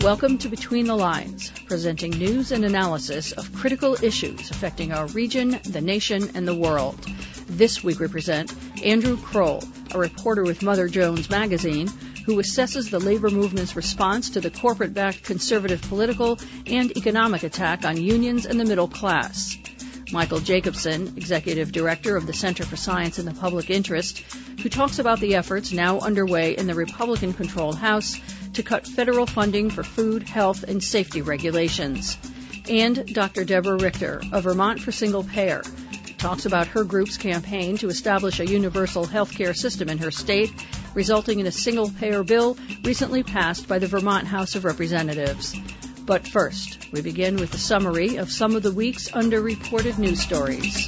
Welcome to Between the Lines, presenting news and analysis of critical issues affecting our region, the nation, and the world. This week we present Andrew Kroll, a reporter with Mother Jones magazine, who assesses the labor movement's response to the corporate-backed conservative political and economic attack on unions and the middle class. Michael Jacobson, executive director of the Center for Science in the Public Interest, who talks about the efforts now underway in the Republican-controlled House to cut federal funding for food, health, and safety regulations. And Dr. Deborah Richter of Vermont for Single Payer, who talks about her group's campaign to establish a universal health care system in her state, resulting in a single-payer bill recently passed by the Vermont House of Representatives. But first, we begin with a summary of some of the week's underreported news stories.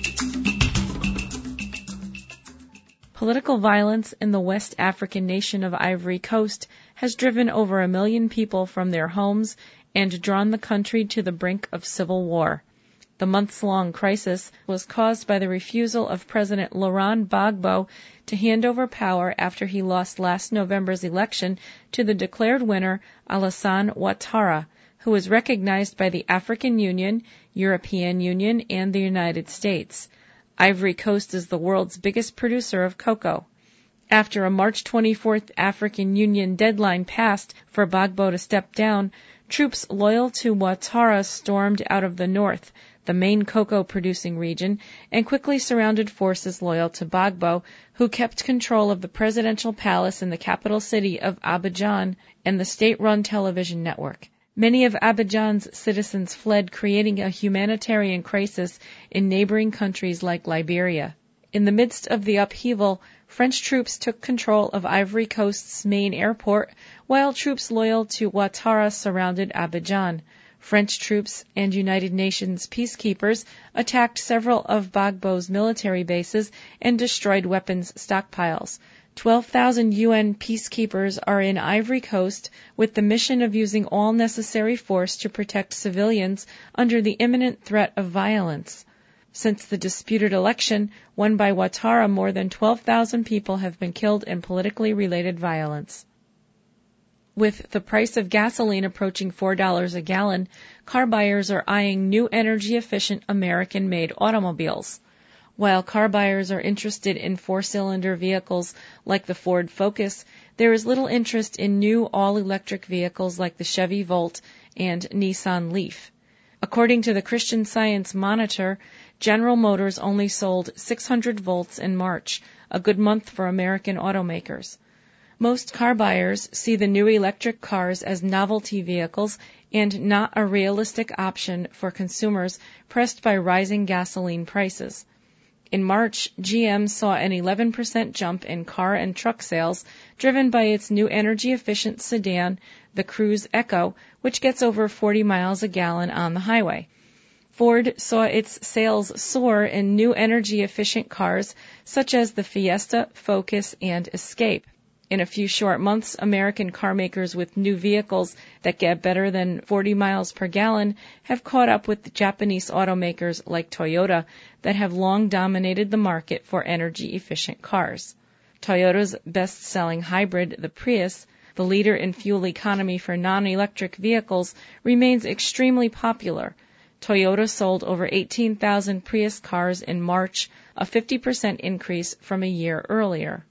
Political violence in the West African nation of Ivory Coast has driven over 1 million people from their homes and drawn the country to the brink of civil war. The months-long crisis was caused by the refusal of President Laurent Gbagbo to hand over power after he lost last November's election to the declared winner, Alassane Ouattara, who was recognized by the African Union, European Union, and the United States. Ivory Coast is the world's biggest producer of cocoa. After a March 24th African Union deadline passed for Gbagbo to step down, troops loyal to Ouattara stormed out of the north, the main cocoa-producing region, and quickly surrounded forces loyal to Gbagbo, who kept control of the presidential palace in the capital city of Abidjan and the state-run television network. Many of Abidjan's citizens fled, creating a humanitarian crisis in neighboring countries like Liberia. In the midst of the upheaval, French troops took control of Ivory Coast's main airport, while troops loyal to Ouattara surrounded Abidjan. French troops and United Nations peacekeepers attacked several of Gbagbo's military bases and destroyed weapons stockpiles. 12,000 UN peacekeepers are in Ivory Coast with the mission of using all necessary force to protect civilians under the imminent threat of violence. Since the disputed election won by Ouattara, more than 12,000 people have been killed in politically related violence. With the price of gasoline approaching $4 a gallon, car buyers are eyeing new energy-efficient American-made automobiles. While car buyers are interested in four-cylinder vehicles like the Ford Focus, there is little interest in new all-electric vehicles like the Chevy Volt and Nissan Leaf. According to the Christian Science Monitor, General Motors only sold 600 Volts in March, a good month for American automakers. Most car buyers see the new electric cars as novelty vehicles and not a realistic option for consumers pressed by rising gasoline prices. In March, GM saw an 11% jump in car and truck sales, driven by its new energy-efficient sedan, the Cruise Echo, which gets over 40 miles a gallon on the highway. Ford saw its sales soar in new energy-efficient cars such as the Fiesta, Focus, and Escape. In a few short months, American car makers with new vehicles that get better than 40 miles per gallon have caught up with the Japanese automakers like Toyota that have long dominated the market for energy-efficient cars. Toyota's best-selling hybrid, the Prius, the leader in fuel economy for non-electric vehicles, remains extremely popular. Toyota sold over 18,000 Prius cars in March, a 50% increase from a year earlier.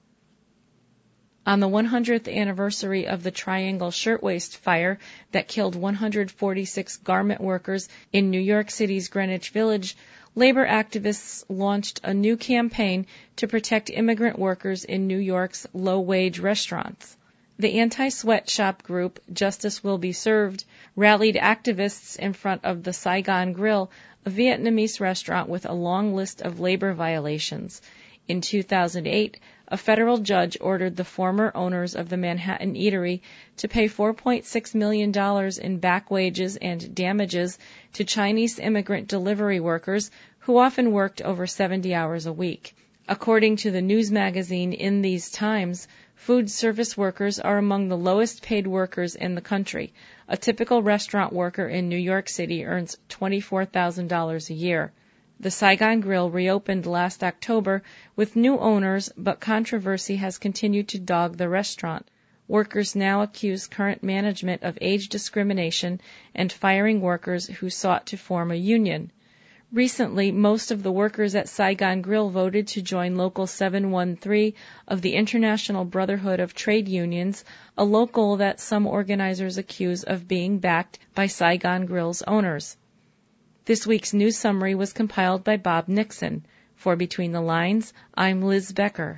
On the 100th anniversary of the Triangle Shirtwaist Fire that killed 146 garment workers in New York City's Greenwich Village, labor activists launched a new campaign to protect immigrant workers in New York's low-wage restaurants. The anti-sweatshop group Justice Will Be Served rallied activists in front of the Saigon Grill, a Vietnamese restaurant with a long list of labor violations. In 2008, a federal judge ordered the former owners of the Manhattan Eatery to pay $4.6 million in back wages and damages to Chinese immigrant delivery workers who often worked over 70 hours a week. According to the news magazine In These Times, food service workers are among the lowest paid workers in the country. A typical restaurant worker in New York City earns $24,000 a year. The Saigon Grill reopened last October with new owners, but controversy has continued to dog the restaurant. workers now accuse current management of age discrimination and firing workers who sought to form a union. Recently, most of the workers at Saigon Grill voted to join Local 713 of the International Brotherhood of Trade Unions, a local that some organizers accuse of being backed by Saigon Grill's owners. This week's news summary was compiled by Bob Nixon. For Between the Lines, I'm Liz Becker.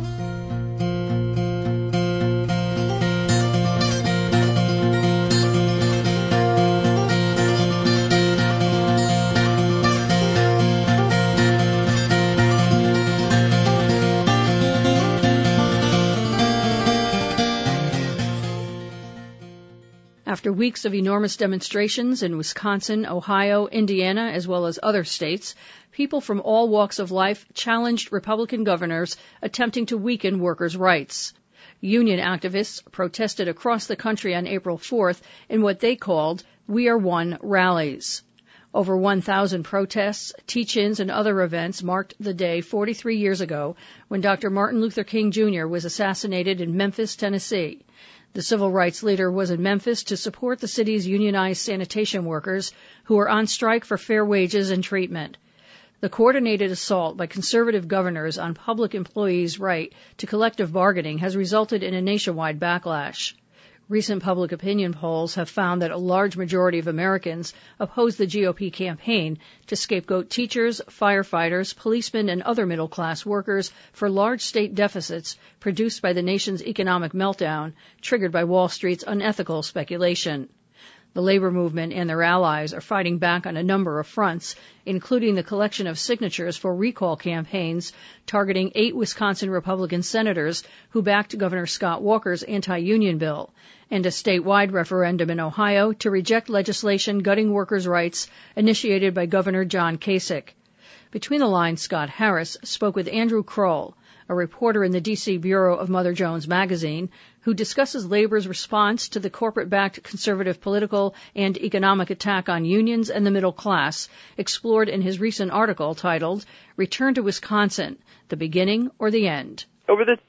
After weeks of enormous demonstrations in Wisconsin, Ohio, Indiana, as well as other states, people from all walks of life challenged Republican governors attempting to weaken workers' rights. Union activists protested across the country on April 4th in what they called We Are One rallies. Over 1,000 protests, teach-ins, and other events marked the day 43 years ago when Dr. Martin Luther King Jr. was assassinated in Memphis, Tennessee. The civil rights leader was in Memphis to support the city's unionized sanitation workers who are on strike for fair wages and treatment. The coordinated assault by conservative governors on public employees' right to collective bargaining has resulted in a nationwide backlash. Recent public opinion polls have found that a large majority of Americans oppose the GOP campaign to scapegoat teachers, firefighters, policemen, and other middle-class workers for large state deficits produced by the nation's economic meltdown, triggered by Wall Street's unethical speculation. The labor movement and their allies are fighting back on a number of fronts, including the collection of signatures for recall campaigns targeting 8 Wisconsin Republican senators who backed Governor Scott Walker's anti-union bill, and a statewide referendum in Ohio to reject legislation gutting workers' rights initiated by Governor John Kasich. Between the Lines, Scott Harris spoke with Andrew Kroll, a reporter in the D.C. Bureau of Mother Jones magazine, who discusses labor's response to the corporate-backed conservative political and economic attack on unions and the middle class, explored in his recent article titled Return to Wisconsin, The Beginning or the End. Over the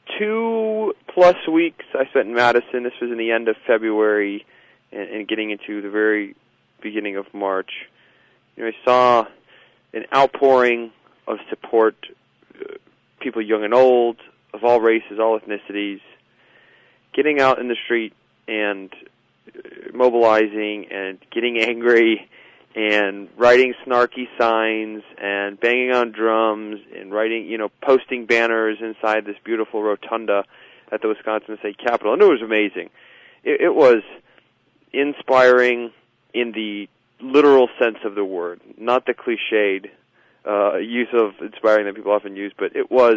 2+ weeks I spent in Madison, this was in the end of February and getting into the very beginning of March, I saw an outpouring of support, people young and old, of all races, all ethnicities, getting out in the street and mobilizing and getting angry and writing snarky signs and banging on drums and writing, posting banners inside this beautiful rotunda at the Wisconsin State Capitol. And it was amazing. It was inspiring in the literal sense of the word, not the cliched use of inspiring that people often use, but it was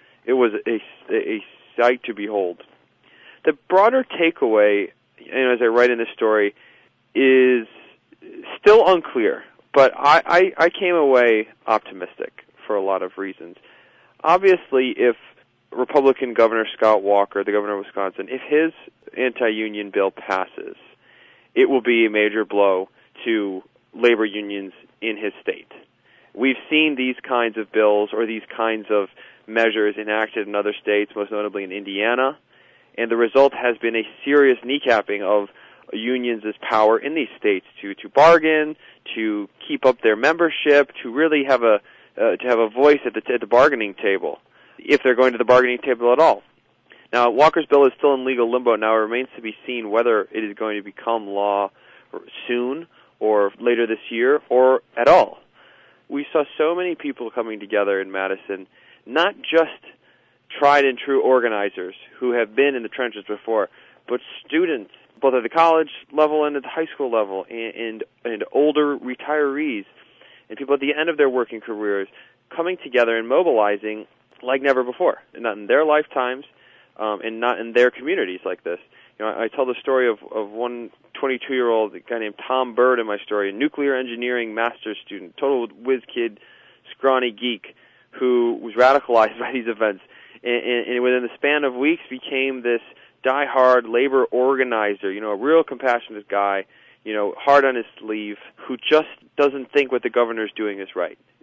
a sight to behold. The broader takeaway, as I write in this story, is still unclear, but I came away optimistic for a lot of reasons. Obviously, if Republican Governor Scott Walker, the governor of Wisconsin, if his anti-union bill passes, it will be a major blow to labor unions in his state. We've seen these kinds of bills or these kinds of measures enacted in other states, most notably in Indiana, and the result has been a serious kneecapping of unions' power in these states to bargain, to keep up their membership, to really have a voice at the bargaining table, if they're going to the bargaining table at all. Now, Walker's bill is still in legal limbo. Now, it remains to be seen whether it is going to become law soon or later this year or at all. We saw so many people coming together in Madison, not just tried and true organizers who have been in the trenches before, but students, both at the college level and at the high school level, and older retirees, and people at the end of their working careers, coming together and mobilizing like never before, not in their lifetimes, and not in their communities like this. I tell the story of one 22-year-old guy named Tom Bird in my story, a nuclear engineering master's student, total whiz kid, scrawny geek, who was radicalized by these events, and within the span of weeks became this die-hard labor organizer, a real compassionate guy, hard on his sleeve, who just doesn't think what the governor's doing is right.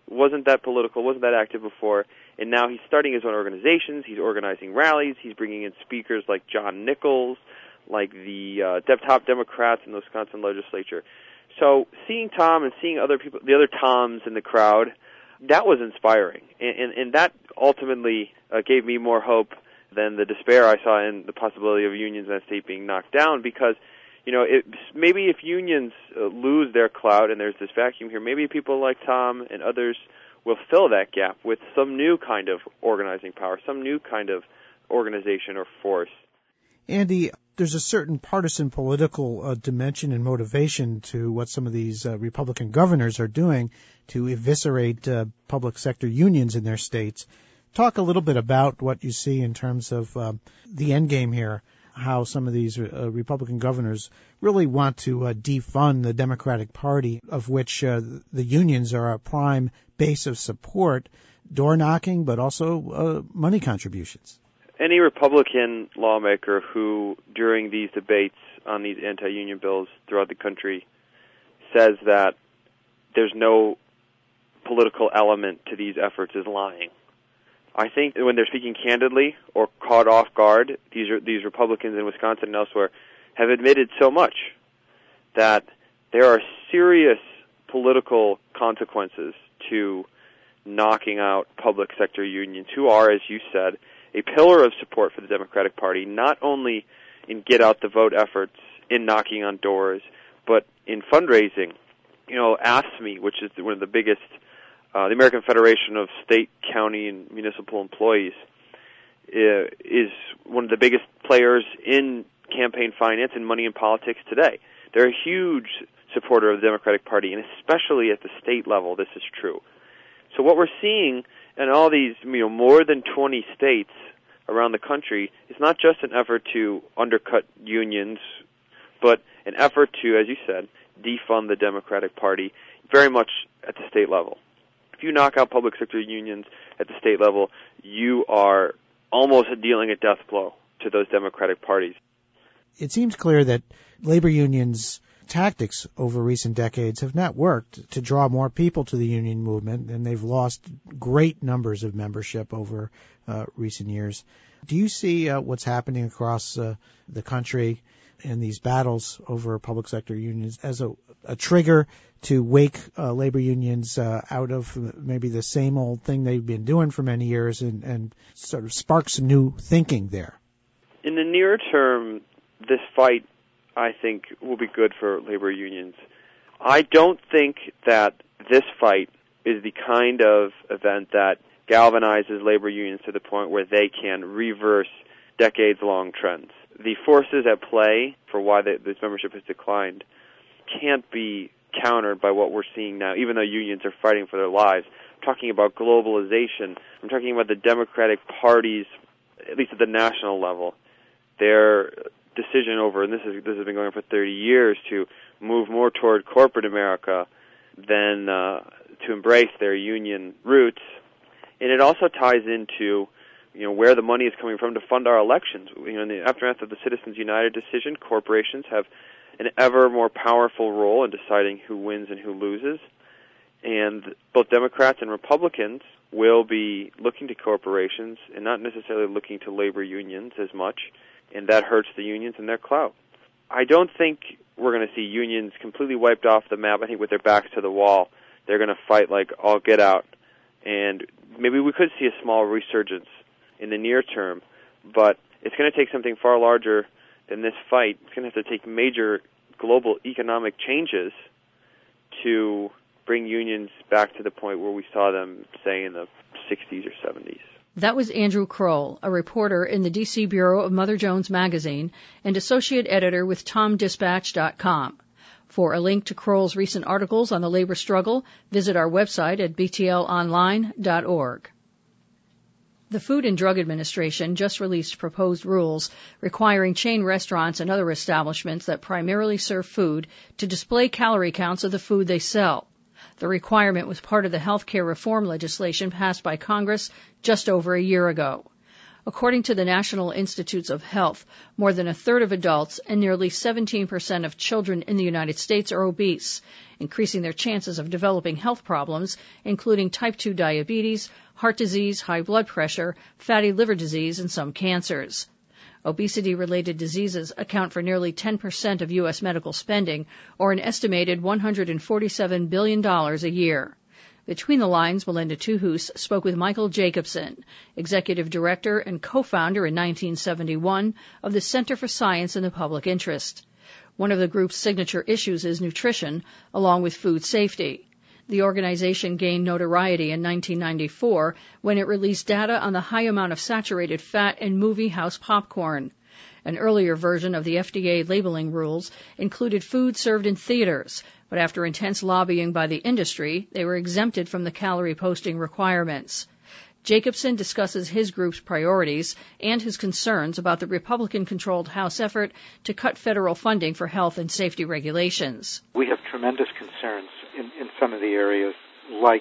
wasn't that political, wasn't that active before, and now he's starting his own organizations, he's organizing rallies, he's bringing in speakers like John Nichols, like the top Democrats in the Wisconsin legislature. So seeing Tom and seeing other people, the other Toms in the crowd, that was inspiring, and that ultimately gave me more hope than the despair I saw in the possibility of unions in that state being knocked down, because maybe if unions lose their clout and there's this vacuum here, maybe people like Tom and others will fill that gap with some new kind of organizing power, some new kind of organization or force. Andy, there's a certain partisan political dimension and motivation to what some of these Republican governors are doing to eviscerate public sector unions in their states. Talk a little bit about what you see in terms of the end game here, how some of these Republican governors really want to defund the Democratic Party, of which the unions are a prime base of support, door knocking, but also money contributions. Any Republican lawmaker who, during these debates on these anti-union bills throughout the country, says that there's no political element to these efforts is lying. I think when they're speaking candidly or caught off guard, these Republicans in Wisconsin and elsewhere have admitted so much that there are serious political consequences to knocking out public sector unions, who are, as you said, a pillar of support for the Democratic Party, not only in get-out-the-vote efforts, in knocking on doors, but in fundraising. AFSCME, which is one of the biggest, the American Federation of State, County, and Municipal Employees, is one of the biggest players in campaign finance and money in politics today. They're a huge supporter of the Democratic Party, and especially at the state level, this is true. So what we're seeing in all these, more than 20 states around the country is not just an effort to undercut unions, but an effort to, as you said, defund the Democratic Party very much at the state level. If you knock out public sector unions at the state level, you are almost dealing a death blow to those Democratic parties. It seems clear that labor unions' tactics over recent decades have not worked to draw more people to the union movement, and they've lost great numbers of membership over recent years. Do you see what's happening across the country in these battles over public sector unions as a trigger to wake labor unions out of maybe the same old thing they've been doing for many years and sort of spark some new thinking there? In the near term, this fight, I think, will be good for labor unions. I don't think that this fight is the kind of event that galvanizes labor unions to the point where they can reverse decades-long trends. The forces at play for why this membership has declined can't be countered by what we're seeing now, even though unions are fighting for their lives. I'm talking about globalization. I'm talking about the Democratic parties, at least at the national level, their decision over, and this has been going on for 30 years, to move more toward corporate America than to embrace their union roots. And it also ties into where the money is coming from to fund our elections. In the aftermath of the Citizens United decision, corporations have an ever more powerful role in deciding who wins and who loses. And both Democrats and Republicans will be looking to corporations and not necessarily looking to labor unions as much, and that hurts the unions and their clout. I don't think we're going to see unions completely wiped off the map. I think with their backs to the wall, they're going to fight like all get out. And maybe we could see a small resurgence in the near term, but it's going to take something far larger than this fight. It's going to have to take major global economic changes to bring unions back to the point where we saw them, say, in the 60s or 70s. That was Andrew Kroll, a reporter in the D.C. Bureau of Mother Jones Magazine and associate editor with TomDispatch.com. For a link to Kroll's recent articles on the labor struggle, visit our website at btlonline.org. The Food and Drug Administration just released proposed rules requiring chain restaurants and other establishments that primarily serve food to display calorie counts of the food they sell. The requirement was part of the health care reform legislation passed by Congress just over a year ago. According to the National Institutes of Health, more than a third of adults and nearly 17% of children in the United States are obese, increasing their chances of developing health problems, including type 2 diabetes, heart disease, high blood pressure, fatty liver disease, and some cancers. Obesity-related diseases account for nearly 10% of U.S. medical spending, or an estimated $147 billion a year. Between the lines, Melinda Tuhus spoke with Michael Jacobson, executive director and co-founder in 1971 of the Center for Science in the Public Interest. One of the group's signature issues is nutrition, along with food safety. The organization gained notoriety in 1994 when it released data on the high amount of saturated fat in movie house popcorn. An earlier version of the FDA labeling rules included food served in theaters, but after intense lobbying by the industry, they were exempted from the calorie posting requirements. Jacobson discusses his group's priorities and his concerns about the Republican-controlled House effort to cut federal funding for health and safety regulations. We have tremendous concerns in some of the areas, like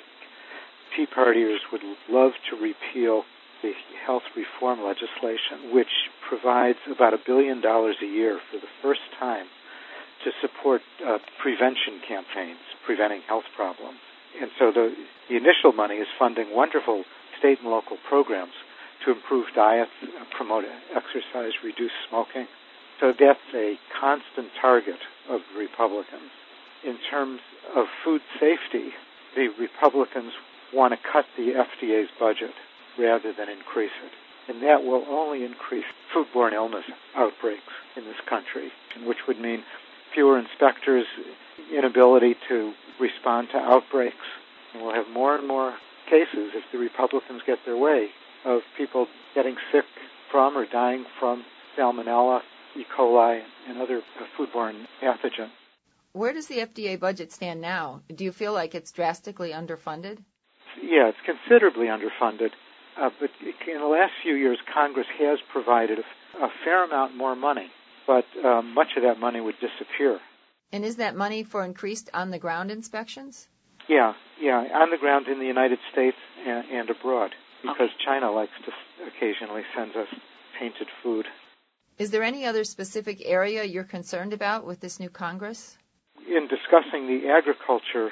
Tea Partiers would love to repeal the health reform legislation, which provides about $1 billion a year for the first time to support prevention campaigns, preventing health problems. And so the initial money is funding wonderful state and local programs to improve diets, promote exercise, reduce smoking. So that's a constant target of the Republicans. In terms of food safety, the Republicans want to cut the FDA's budget rather than increase it. And that will only increase foodborne illness outbreaks in this country, which would mean fewer inspectors, inability to respond to outbreaks. And we'll have more and more cases, if the Republicans get their way, of people getting sick from or dying from Salmonella, E. coli, and other foodborne pathogens. Where does the FDA budget stand now? Do you feel like it's drastically underfunded? Yeah, it's considerably underfunded. But in the last few years, Congress has provided a fair amount more money, but much of that money would disappear. And is that money for increased on-the-ground inspections? Yeah, on the ground in the United States and abroad, because China likes to occasionally send us tainted food. Is there any other specific area you're concerned about with this new Congress? In discussing the agriculture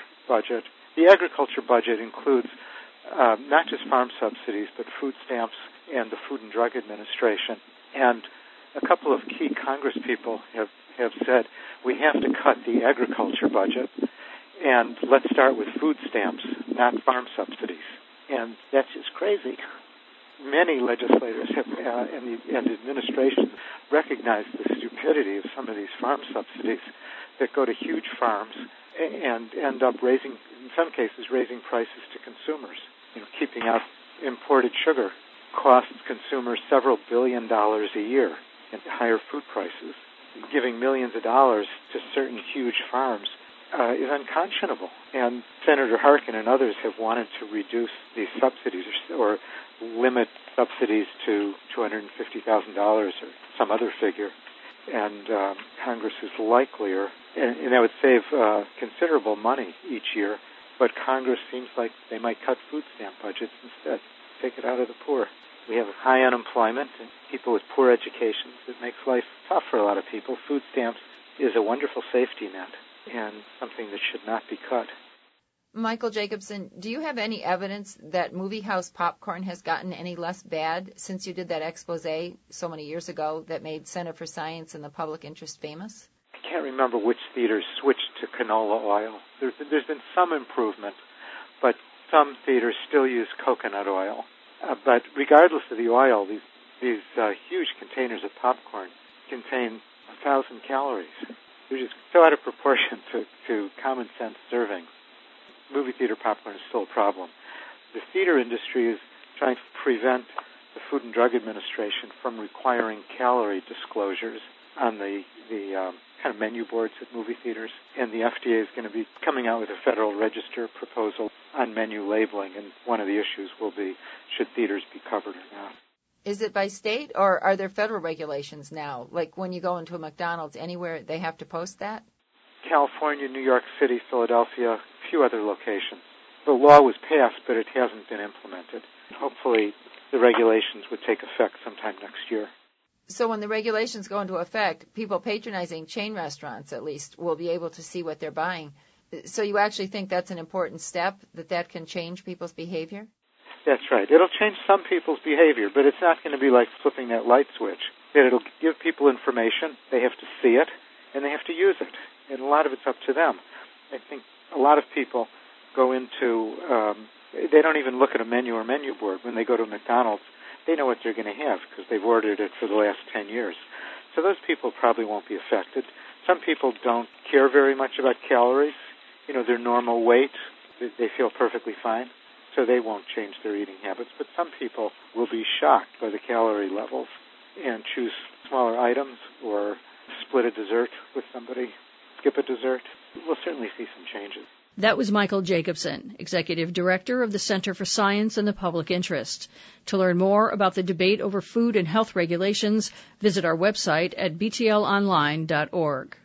budget includes not just farm subsidies, but food stamps and the Food and Drug Administration. And a couple of key Congress people have said we have to cut the agriculture budget, and let's start with food stamps, not farm subsidies. And that's just crazy. Many legislators and administrations recognize the stupidity of some of these farm subsidies that go to huge farms and end up in some cases, raising prices to consumers. Keeping out imported sugar costs consumers several $billions a year in higher food prices. Giving millions of dollars to certain huge farms is unconscionable. And Senator Harkin and others have wanted to reduce these subsidies or limit subsidies to $250,000 or some other figure. And Congress is likelier, and that would save considerable money each year, but Congress seems like they might cut food stamp budgets instead, take it out of the poor. We have high unemployment and people with poor educations. It makes life tough for a lot of people. Food stamps is a wonderful safety net and something that should not be cut. Michael Jacobson, do you have any evidence that movie house popcorn has gotten any less bad since you did that expose so many years ago that made Center for Science and the Public Interest famous? I can't remember which theaters switched to canola oil. There's been some improvement, but some theaters still use coconut oil. But regardless of the oil, these huge containers of popcorn contain 1,000 calories. They're just so out of proportion to common sense servings. Movie theater popcorn is still a problem. The theater industry is trying to prevent the Food and Drug Administration from requiring calorie disclosures on the kind of menu boards at movie theaters. And the FDA is going to be coming out with a Federal Register proposal on menu labeling, and one of the issues will be, should theaters be covered or not. Is it by state, or are there federal regulations now? Like when you go into a McDonald's, anywhere they have to post that? California, New York City, Philadelphia, a few other locations. The law was passed, but it hasn't been implemented. Hopefully the regulations would take effect sometime next year. So when the regulations go into effect, people patronizing chain restaurants, at least, will be able to see what they're buying. So you actually think that's an important step, that can change people's behavior? That's right. It'll change some people's behavior, but it's not going to be like flipping that light switch. It'll give people information, they have to see it, and they have to use it. And a lot of it's up to them. I think a lot of people go into, they don't even look at a menu or menu board. When they go to McDonald's, they know what they're going to have because they've ordered it for the last 10 years. So those people probably won't be affected. Some people don't care very much about calories. Their normal weight, they feel perfectly fine, so they won't change their eating habits. But some people will be shocked by the calorie levels and choose smaller items or split a dessert with somebody, skip a dessert. We'll certainly see some changes. That was Michael Jacobson, Executive Director of the Center for Science and the Public Interest. To learn more about the debate over food and health regulations, visit our website at btlonline.org.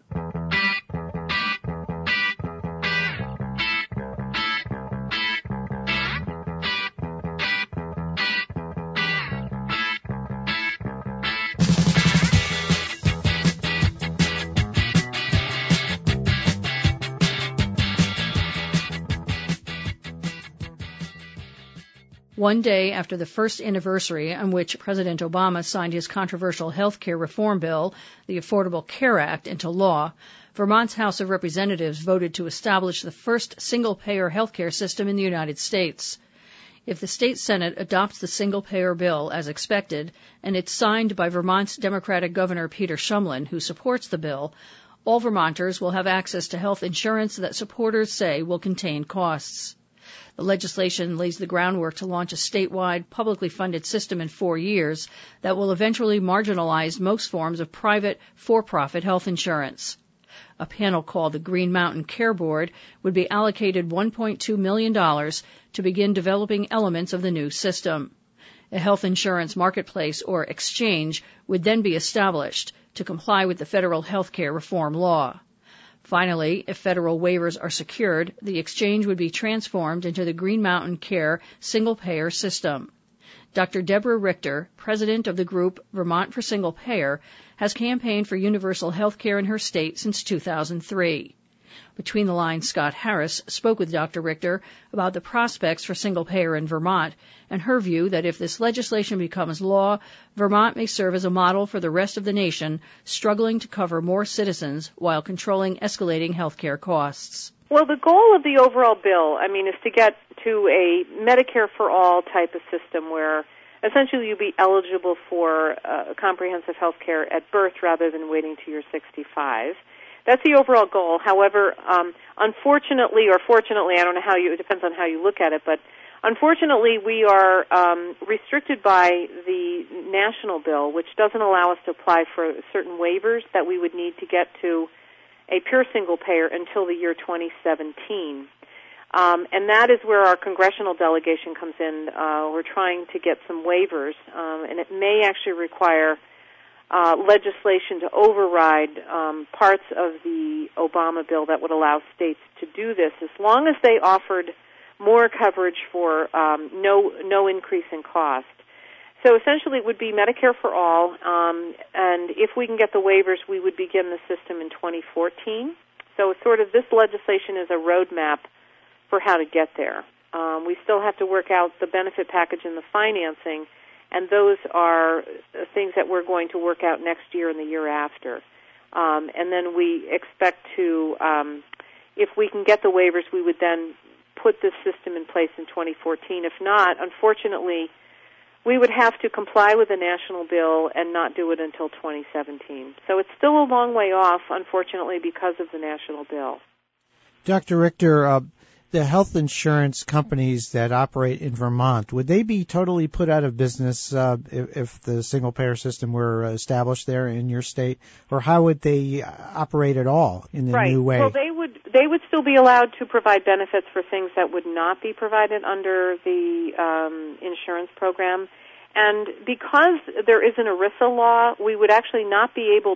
One day after the first anniversary on which President Obama signed his controversial health care reform bill, the Affordable Care Act, into law, Vermont's House of Representatives voted to establish the first single-payer health care system in the United States. If the state Senate adopts the single-payer bill as expected, and it's signed by Vermont's Democratic Governor Peter Shumlin, who supports the bill, all Vermonters will have access to health insurance that supporters say will contain costs. The legislation lays the groundwork to launch a statewide, publicly funded system in 4 years that will eventually marginalize most forms of private, for-profit health insurance. A panel called the Green Mountain Care Board would be allocated $1.2 million to begin developing elements of the new system. A health insurance marketplace or exchange would then be established to comply with the federal health care reform law. Finally, if federal waivers are secured, the exchange would be transformed into the Green Mountain Care single-payer system. Dr. Deborah Richter, president of the group Vermont for Single Payer, has campaigned for universal health care in her state since 2003. Between the Lines, Scott Harris spoke with Dr. Richter about the prospects for single payer in Vermont and her view that if this legislation becomes law, Vermont may serve as a model for the rest of the nation struggling to cover more citizens while controlling escalating health care costs. Well, the goal of the overall bill, is to get to a Medicare for all type of system where essentially you'll be eligible for comprehensive health care at birth rather than waiting till you're 65. That's the overall goal. However, unfortunately or fortunately, I don't know it depends on how you look at it, but unfortunately we are restricted by the national bill, which doesn't allow us to apply for certain waivers that we would need to get to a pure single payer until the year 2017. And that is where our congressional delegation comes in. We're trying to get some waivers, and it may actually require legislation to override parts of the Obama bill that would allow states to do this, as long as they offered more coverage for no increase in cost. So essentially it would be Medicare for all, and if we can get the waivers, we would begin the system in 2014. So sort of this legislation is a roadmap for how to get there. We still have to work out the benefit package and the financing, and those are things that we're going to work out next year and the year after. And then we expect to, if we can get the waivers, we would then put this system in place in 2014. If not, unfortunately, we would have to comply with the national bill and not do it until 2017. So it's still a long way off, unfortunately, because of the national bill. Dr. Richter, the health insurance companies that operate in Vermont, would they be totally put out of business if the single-payer system were established there in your state? Or how would they operate at all in the new way? Well, they would still be allowed to provide benefits for things that would not be provided under the insurance program. And because there is an ERISA law, we would actually not be able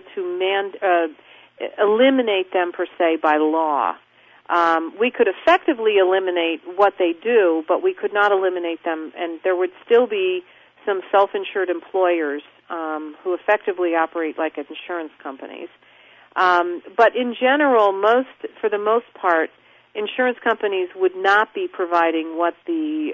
to eliminate them, per se, by law. We could effectively eliminate what they do, but we could not eliminate them, and there would still be some self-insured employers who effectively operate like insurance companies. But in general, for the most part, insurance companies would not be providing what the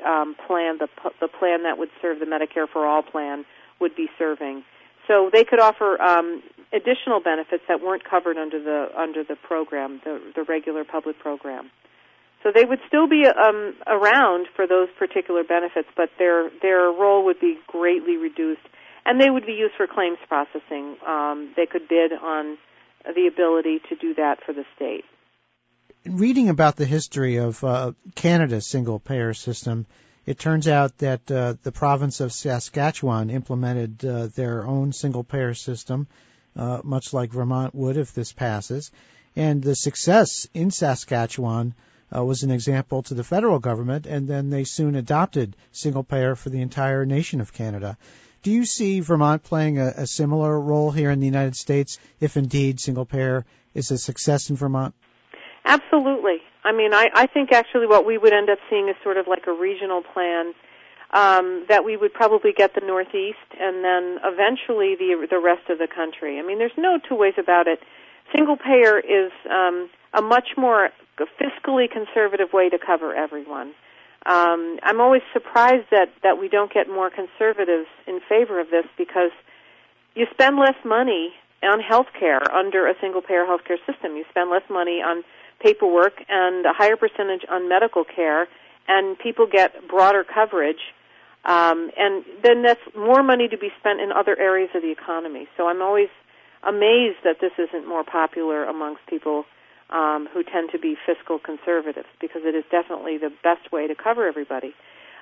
plan that would serve the Medicare for All plan would be serving. So they could offer additional benefits that weren't covered under the program, the regular public program. So they would still be around for those particular benefits, but their role would be greatly reduced, and they would be used for claims processing. They could bid on the ability to do that for the state. Reading about the history of Canada's single-payer system, it turns out that the province of Saskatchewan implemented their own single-payer system, much like Vermont would if this passes. And the success in Saskatchewan was an example to the federal government, and then they soon adopted single-payer for the entire nation of Canada. Do you see Vermont playing a similar role here in the United States, if indeed single-payer is a success in Vermont? Absolutely. I mean, I think actually what we would end up seeing is sort of like a regional plan that we would probably get the Northeast and then eventually the rest of the country. I mean, there's no two ways about it. Single-payer is a much more fiscally conservative way to cover everyone. I'm always surprised that we don't get more conservatives in favor of this because you spend less money on health care under a single-payer health care system. You spend less money on paperwork and a higher percentage on medical care, and people get broader coverage. And then that's more money to be spent in other areas of the economy. So I'm always amazed that this isn't more popular amongst people who tend to be fiscal conservatives, because it is definitely the best way to cover everybody.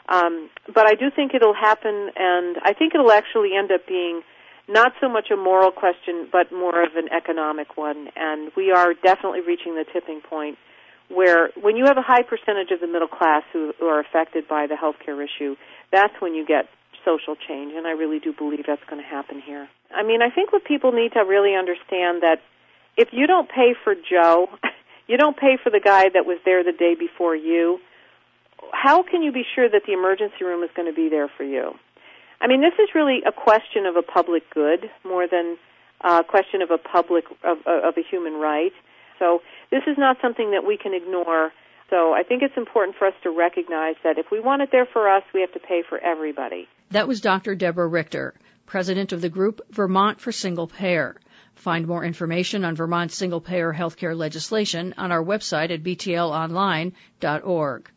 But I do think it'll happen, and I think it'll actually end up being not so much a moral question, but more of an economic one. And we are definitely reaching the tipping point where when you have a high percentage of the middle class who are affected by the healthcare issue, that's when you get social change, and I really do believe that's going to happen here. I mean, I think what people need to really understand that if you don't pay for Joe, you don't pay for the guy that was there the day before you, how can you be sure that the emergency room is going to be there for you? I mean, this is really a question of a public good more than a question of a human right. So this is not something that we can ignore. So I think it's important for us to recognize that if we want it there for us, we have to pay for everybody. That was Dr. Deborah Richter, president of the group Vermont for Single Payer. Find more information on Vermont's single-payer healthcare legislation on our website at btlonline.org.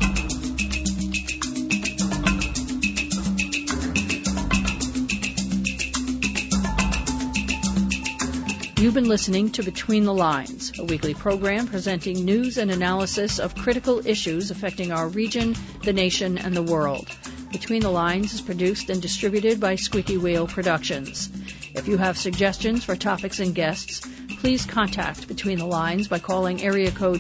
You've been listening to Between the Lines, a weekly program presenting news and analysis of critical issues affecting our region, the nation, and the world. Between the Lines is produced and distributed by Squeaky Wheel Productions. If you have suggestions for topics and guests, please contact Between the Lines by calling area code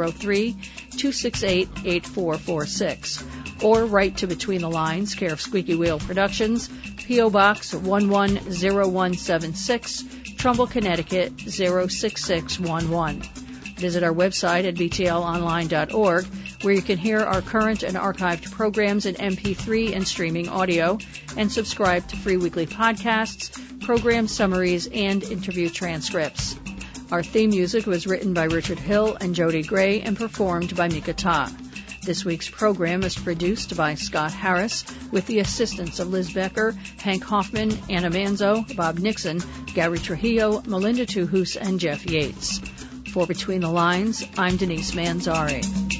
203-268-8446 or write to Between the Lines, care of Squeaky Wheel Productions, P.O. Box 110176, Trumbull, Connecticut 06611. Visit our website at btlonline.org, where you can hear our current and archived programs in MP3 and streaming audio, and subscribe to free weekly podcasts, program summaries, and interview transcripts. Our theme music was written by Richard Hill and Jody Gray and performed by Mika Ta. This week's program is produced by Scott Harris with the assistance of Liz Becker, Hank Hoffman, Anna Manzo, Bob Nixon, Gary Trujillo, Melinda Tuhus, and Jeff Yates. For Between the Lines, I'm Denise Manzari.